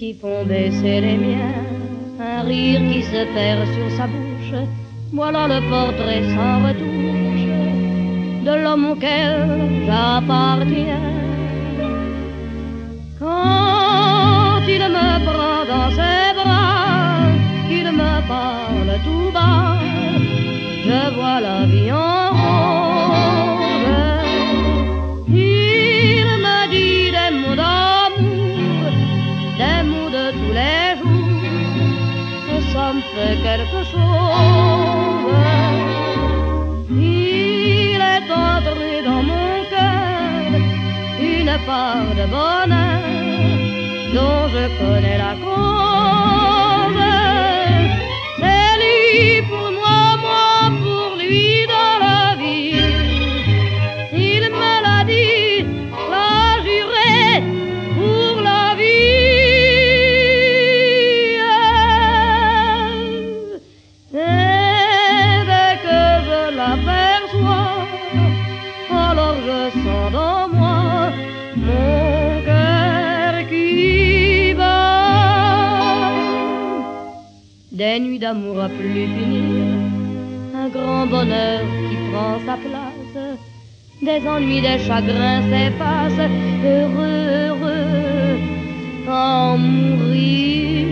qui font baisser les miens, un rire qui se perd sur sa bouche. Voilà le portrait sans retouche de l'homme auquel j'appartiens. Quand il me prend dans ses bras, qu'il me parle tout bas, je vois la vie en rose. Il me dit des mots d'amour, des mots de tous les jours, et ça me fait quelque chose. Il est entré dans mon cœur une part de bonheur dont je connais la cause. C'est lui pour moi, moi pour lui dans la vie. Il me l'a dit, l'a juré pour la vie. Et dès que je l'aperçois, alors je sens dans moi mon cœur qui bat. Des nuits d'amour à plus finir, un grand bonheur qui prend sa place, des ennuis, des chagrins s'effacent, heureux, heureux, en mourir.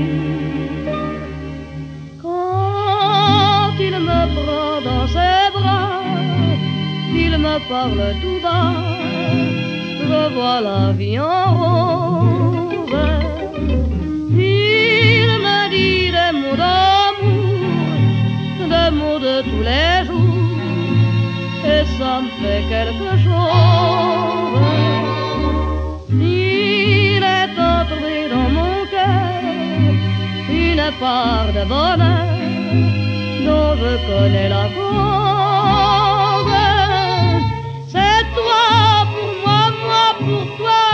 Quand il me prend dans ses bras, il me parle tout bas, je vois la vie en rose. Il me dit des mots d'amour, des mots de tous les jours, et ça me fait quelque chose. Il est entré dans mon cœur une part de bonheur dont je connais la cause. C'est toi pour moi, moi pour toi.